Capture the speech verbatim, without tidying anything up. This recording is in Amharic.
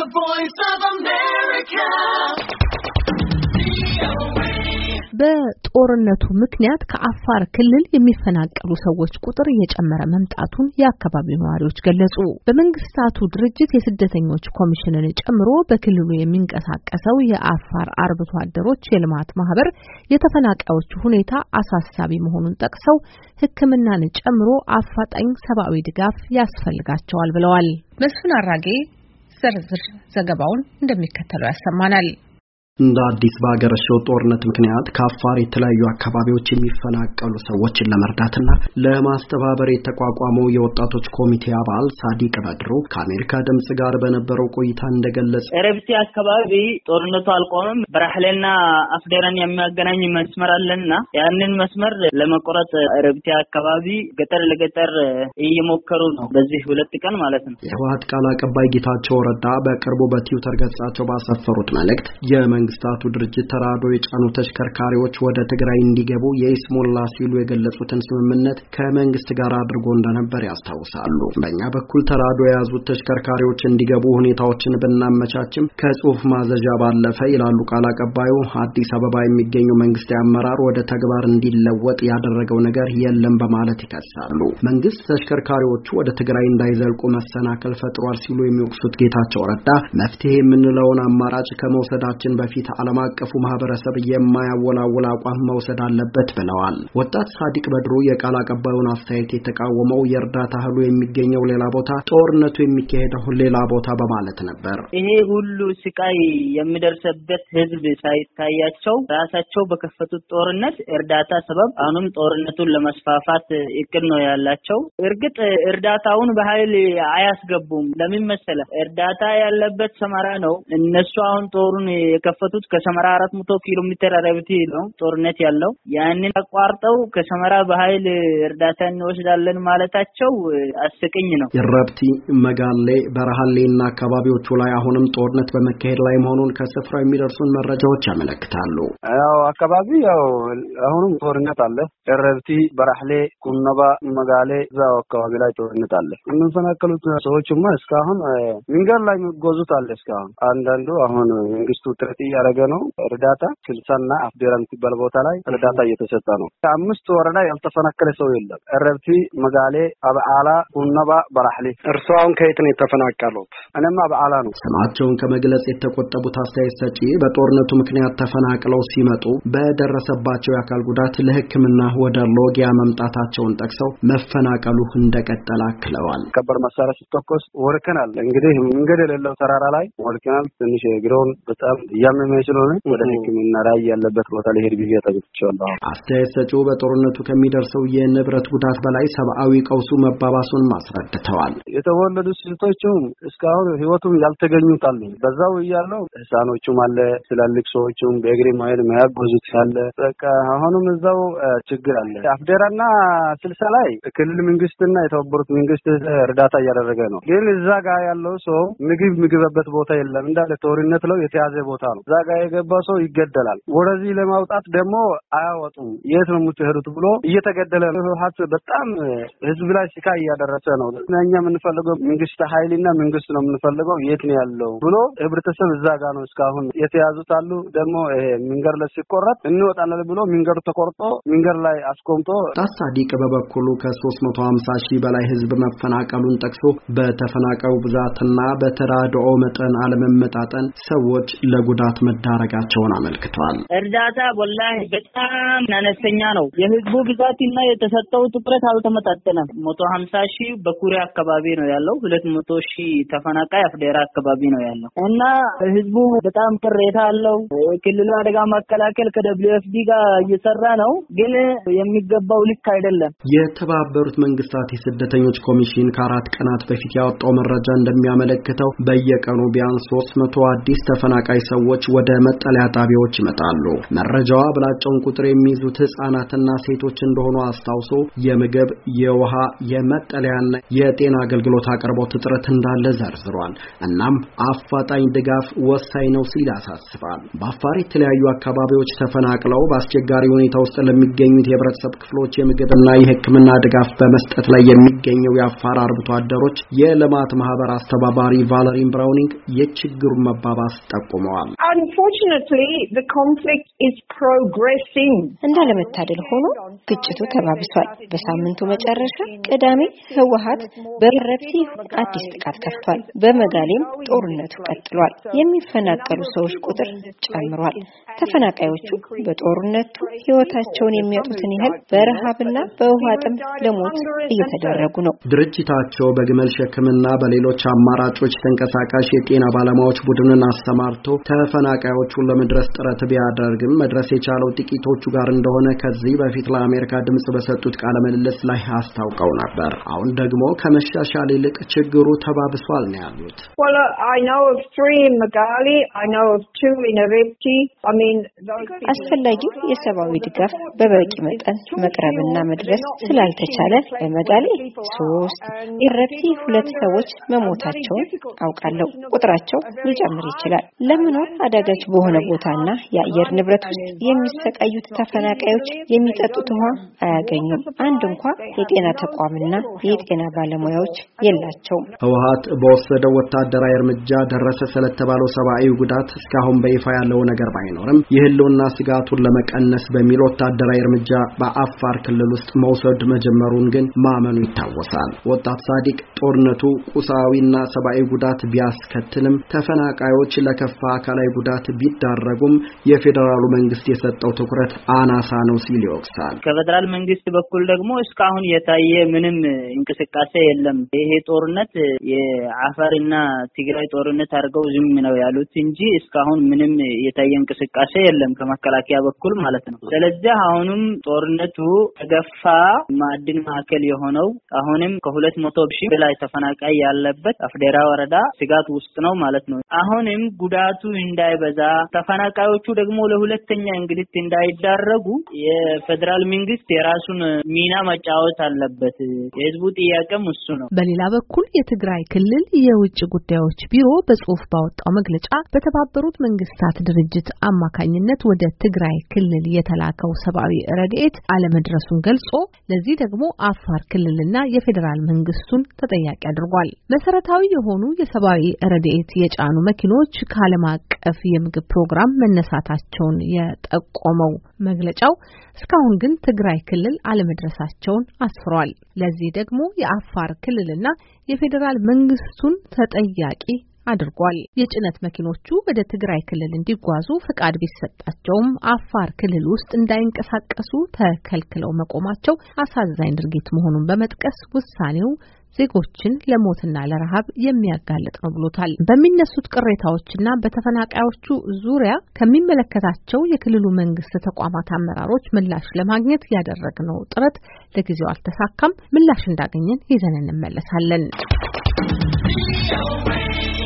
The Voice of America. በጦርነቱ ምክንያት ከአፋር ክልል የሚፈናቀሉ ሰዎች ቁጥር እየጨመረ መምጣቱን የአካባቢው ነዋሪዎች ገለጹ። በመንግስታቱ ድርጅት የስደተኞች ኮሚሽንን ጨምሮ በክልሉ የሚንቀሳቀሰው የአፋር አርብቶ አደሮች የልማት ማህበር የተፈናቃዮቹ ሁኔታ አሳሳቢ መሆኑን ጠቅሰው ሕክምናን ጨምሮ አፋጣኝ ሰብአዊ ድጋፍ ያስፈልጋቸዋል ብለዋል። መስፍን አራጌ ዝርዝር ዘገባውን እንደሚከተለው ያሰማናል። እንደ አዲስ በአገረሸው ጦርነት ምክንያት ከአፋር የተለያዩ አካባቢዎች የሚፈናቀሉ ሰዎችን ለመርዳትና ለማስተባበር የተቋቋመው የወጣቶች ኮሚቴ አባል ሳዲቅ በድሩ ከአሜሪካ ድምጽ ጋር በነበረው ቆይታ እንደገለጸ ረብቲ አካባቢ ጦርነቱ አልቆመም። በራህለና አፍደራን የሚያገናኝ መስመር አለና ያንን መስመር ለመቆረጥ ረብቲ አካባቢ ገጠር ለገጠር እየሞከሩ ነው። በዚህ ሁለት ቀን ማለት ነው። የህወሓት ቃል አቀባይ ጌታቸው ረዳ በቅርቡ በትዊተር ገጻቸው ባሰፈሩት መልእክት መንግስታቱ ድርጅት ተራድኦ የጫኑ ተሽከርካሪዎች ወደ ትግራይ እንዲገቡ የኢስሞላ ሲሉ የገለጹትን ስምምነት ከመንግስት ጋር አድርጎ እንደነበር ያስታውሳሉ። በእኛ በኩል ተራድኦ የያዙት ተሽከርካሪዎች እንዲገቡ ሁኔታዎችን ብናመቻችም ከጽሁፍ ማዘዣ ባለፈ ይላሉ ቃል አቀባዩ አዲስ አበባ የሚገኘው መንግስታዊ አመራር ወደ ተግባር እንዲለወጥ ያደረገው ነገር የለም በማለት ይከሳሉ። መንግስት ተሽከርካሪዎቹ ወደ ትግራይ እንዳይዘልቁ መሰናከል ፈጥሯል ሲሉ የሚወቅሱት ጌታቸው ረዳ መፍትሄ የምንለውን አማራጭ ከመውሰዳችን በፊት ዓለም አቀፉ ማህበረሰብ የማያወላውል አቋም መውሰድ አለበት ብለዋል። ወጣት ሳዲቅ በድሩ የቃል አቀባዩን አስተያየት የተቃወመው የእርዳታ እህሉ የሚገኘው ሌላ ቦታ ጦርነቱ የሚካሄደው ሌላ ቦታ በማለት ነበር። ይሄ ሁሉ ስቃይ የሚደርስበት ህዝብ ሳይታያቸው ራሳቸው በከፈቱት ጦርነት እርዳታ ሰበብ አሁንም ጦርነቱን ለማስፋፋት እቅድ ነው ያላቸው። እርግጥ እርዳታውን በኃይል አያስገቡም። ለምን መሰለ? እርዳታ ያለበት ሰመራ ነው። እነሱ አሁን ጦሩን የከፈቱት ከሰመራ አራት መቶ ኪሎ ሜትር ረብቲ ነው ጦርነት ያለው። ያንን አቋርጠው ከሰመራ በኃይል እርዳታ እንወስዳለን ማለታቸው አስቀኝ ነው። ረብቲ፣ መጋሌ፣ በረሃሌና አካባቢዎቹ ላይ አሁንም ጦርነት በመካሄድ ላይ መሆኑን ከስፍራው የሚደርሱን መረጃዎች ያመለክታሉ። ያው አካባቢ ያው አሁንም ጦርነት አለ። ረብቲ፣ በረሃሌ፣ ኩነባ፣ መጋሌ እዛው አካባቢ ላይ ጦርነት አለ። የሚፈናቀሉት ሰዎችማ እስካሁን መንገድ ላይ የሚጓዙት አለ። እስካሁን አንዳንዱ አሁን መንግስቱ ጥረት ያረገ ነው። እርዳታ ስልሳና አፍደራን ሲባል ቦታ ላይ እርዳታ እየተሰጠ ነው። ከአምስት ወረዳ ያልተፈናቀለ ሰው የለም። ረብቲ፣ መጋሌ፣ አብዓላ፣ ኩነባ፣ በራህሌ። እርሷን ከየት ነው የተፈናቀሉት? እኔማ አብዓላ ነው። ስማቸውን ከመግለጽ የተቆጠቡት አስተያየት ሰጪ በጦርነቱ ምክንያት ተፈናቅለው ሲመጡ በደረሰባቸው የአካል ጉዳት ለሕክምና ወደ ሎጊያ መምጣታቸውን ጠቅሰው መፈናቀሉ እንደቀጠለ አክለዋል። ከበር መሳሪያ ሲተኮስ ወርከናል። እንግዲህ መንገድ የሌለው ተራራ ላይ ወርከናል። ትንሽ ግሮን በጣም ያመመኝ ስለሆነ ወደ ሕክምና ላይ ያለበት ቦታ ላይ ሄድ ቢያ ተብቻለሁ። አስተያየት ሰጪው በጦርነቱ ከሚደርሰው የንብረት ጉዳት በላይ ሰብአዊ ቀውሱ መባባሱን ማስረድተዋል። የተወለዱ ሴቶችም እስካሁን ህይወቱም ያልተገኙት አሉ። በዛው ያለው ህፃኖቹም አለ፣ ትላልቅ ሰዎችም በእግሬ ማይል ማያጎዙት አለ። በቃ አሁንም እዛው ችግር አለ። አፍደራና ስልሳ ላይ ክልል መንግስትና የተባበሩት መንግስት እርዳታ እያደረገ ነው። ግን እዛ ጋር ያለው ሰው ምግብ ምግብበት ቦታ የለም። እንዳለ ጦርነት ነው የተያዘ ቦታ ነው። እዛ ጋር የገባ ሰው ይገደላል። ወደዚህ ለማውጣት ደግሞ አያወጡም። የት ነው የምትሄዱት ብሎ እየተገደለ ነው። ህወሓት በጣም ህዝብ ላይ ስቃይ እያደረሰ ነው። እኛ የምንፈልገው መንግስት ኃይልና መንግስት ነው የምንፈልገው የት ነው ያለው ብሎ ህብረተሰብ እዛ ጋር ነው እስካሁን የተያዙት አሉ። ደግሞ ይሄ መንገድ ላይ ሲቆረጥ እንወጣለን ብሎ መንገዱ ተቆርጦ መንገድ ላይ አስቆምጦ ሳዲቅ በበኩሉ ከሶስት መቶ ሃምሳ ሺህ በላይ ህዝብ መፈናቀሉን ጠቅሶ በተፈናቃዩ ብዛትና በተራድኦ መጠን አለመመጣጠን ሰዎች ለጉዳት መዳረጋቸውን አመልክቷል። እርዳታ ወላሂ በጣም አነስተኛ ነው። የህዝቡ ብዛትና የተሰጠው ትኩረት አልተመጣጠነም። መቶ ሃምሳ ሺህ በኩሬ አካባቢ ነው ያለው። ሁለት መቶ ሺህ ተፈናቃይ አፍደራ አካባቢ ነው ያለው እና ህዝቡ በጣም ቅሬታ አለው። ክልሉ አደጋ መከላከል ከደብሊው ኤፍ ዲ ጋር እየሰራ ነው፣ ግን የሚገባው ልክ አይደለም። የተባበሩት መንግስታት የስደተኞች ኮሚሽን ከአራት ቀናት በፊት ያወጣው መረጃ እንደሚያመለክተው በየቀኑ ቢያንስ ሶስት መቶ አዲስ ተፈናቃይ ሰዎች ወደ መጠለያ ጣቢያዎች ይመጣሉ። መረጃዋ አብላጫውን ቁጥር የሚይዙት ህጻናትና ሴቶች እንደሆኑ አስታውሶ የምግብ፣ የውሃ፣ የመጠለያና የጤና አገልግሎት አቅርቦት እጥረት እንዳለ ዘርዝሯል። እናም አፋጣኝ ድጋፍ ወሳኝ ነው ሲል ያሳስባል። በአፋር የተለያዩ አካባቢዎች ተፈናቅለው በአስቸጋሪ ሁኔታ ውስጥ ለሚገኙት የህብረተሰብ ክፍሎች የምግብና የሕክምና ድጋፍ በመስጠት ላይ የሚገኘው የአፋር አርብቶ አደሮች የልማት ማህበር አስተባባሪ ቫለሪን ብራውኒንግ የችግሩን መባባስ ጠቁመዋል። Unfortunately, the conflict is progressing. እንዳለመታደል ሆኖ ግጭቱ ተባብሷል። በሳምንቱ መጨረሻ ቅዳሜ ህወሓት በረብቲ አዲስ ጥቃት ከፍቷል። በመጋሌም ጦርነቱ ቀጥሏል። የሚፈናቀሉ ሰዎች ቁጥር ጨምሯል። ተፈናቃዮቹ በጦርነቱ ህይወታቸውን የሚያጡትን ያህል በረሃብና በውሃ ጥም ለሞት እየተደረጉ ነው። ድርጅታቸው በግመል ሸክምና በሌሎች አማራጮች ተንቀሳቃሽ የጤና ባለሙያዎች ቡድንን አስተማርቶ ተፈናቃዮቹን ለመድረስ ጥረት ቢያደርግም መድረስ የቻለው ጥቂቶቹ ጋር እንደሆነ ከዚህ በፊት ለአሜሪካ ድምጽ በሰጡት ቃለ ምልልስ ላይ አስታውቀው ነበር። አሁን ደግሞ ከመሻሻል ይልቅ ችግሩ ተባብሷል ነው ያሉት። Well, I know of three in Megali, I know of two in Erepti. I mean, አስፈላጊው የሰብአዊ ድጋፍ በበቂ መጠን መቅረብና መድረስ ስላልተቻለ በመጋሌ ሶስት ኢረፕቲ ሁለት ሰዎች መሞታቸውን አውቃለሁ። ቁጥራቸው ሊጨምር ይችላል። ለመኖር አዳጋች በሆነ ቦታና የአየር ንብረት ውስጥ የሚሰቃዩት ተፈናቃዮች የሚጠጡት ውሃ አያገኙም። አንድ እንኳን የጤና ተቋምና የጤና ባለሙያዎች የላቸውም። ህወሓት በወሰደው ወታደራዊ እርምጃ ደረሰ ስለተባለው ሰብአዊ ጉዳት እስካሁን በይፋ ያለው ነገር ባይኖርም የህልውና ስጋቱን ለመቀነስ በሚል ወታደራዊ እርምጃ በአፋር ክልል ውስጥ መውሰድ መጀመሩን ግን ማመኑ ይታወሳል። ወጣት ሳዲቅ ጦርነቱ ቁሳዊና ሰብአዊ ጉዳት ቢያስከትልም ተፈናቃዮች ለከፋ አካላዊ ጉዳት ቢዳረጉም የፌደራሉ መንግስት የሰጠው ትኩረት አናሳ ነው ሲል ይወቅሳል። ከፌደራል መንግስት በኩል ደግሞ እስካሁን የታየ ምንም እንቅስቃሴ የለም። ይሄ ጦርነት የአፋርና ትግራይ ጦርነት አድርገው ዝም ነው ያሉት እንጂ እስካሁን ምንም የታየ እንቅስቃሴ የለም ከመከላከያ በኩል ማለት ነው። ስለዚህ አሁንም ጦርነቱ ተገፋ ማዕድን ማዕከል የሆነው አሁንም ከሁለት መቶ ሺህ በላይ ተፈናቃይ ያለበት አፍዴራ ወረዳ ስጋት ውስጥ ነው ማለት ነው። አሁንም ጉዳቱ እንዳይበዛ ተፈናቃዮቹ ደግሞ ለሁለተኛ እንግልት እንዳይዳረጉ የፌደራል መንግስት የራሱን ሚና መጫወት አለበት። የህዝቡ ጥያቄም እሱ ነው። በሌላ በኩል የትግራይ ክልል የውጭ ጉዳዮች ቢሮ በጽሁፍ ባወጣው መግለጫ በተባበሩት መንግስታት ድርጅት አማካኝነት ወደ ትግራይ ክልል የተላከው ሰብአዊ ረድኤት አለመድረሱን ገልጾ ለዚህ ደግሞ አፋር ክልልና የፌደራል መንግስቱን ተጠያቂ አድርጓል። መሰረታዊ የሆኑ የሰብአዊ ረድኤት የጫኑ መኪኖች ከዓለም አቀፍ የምግብ ፕሮግራም መነሳታቸውን የጠቆመው መግለጫው እስካሁን ግን ትግራይ ክልል አለመድረሳቸውን አስፍሯል። ለዚህ ደግሞ የአፋር ክልልና የፌደራል መንግስቱን ተጠያቂ አድርጓል። የጭነት መኪኖቹ ወደ ትግራይ ክልል እንዲጓዙ ፈቃድ ቢሰጣቸውም አፋር ክልል ውስጥ እንዳይንቀሳቀሱ ተከልክለው መቆማቸው አሳዛኝ ድርጊት መሆኑን በመጥቀስ ውሳኔው ዜጎችን ለሞትና ለረሃብ የሚያጋልጥ ነው ብሎታል። በሚነሱት ቅሬታዎችና በተፈናቃዮቹ ዙሪያ ከሚመለከታቸው የክልሉ መንግስት ተቋማት አመራሮች ምላሽ ለማግኘት ያደረግነው ጥረት ለጊዜው አልተሳካም። ምላሽ እንዳገኘን ይዘን እንመለሳለን።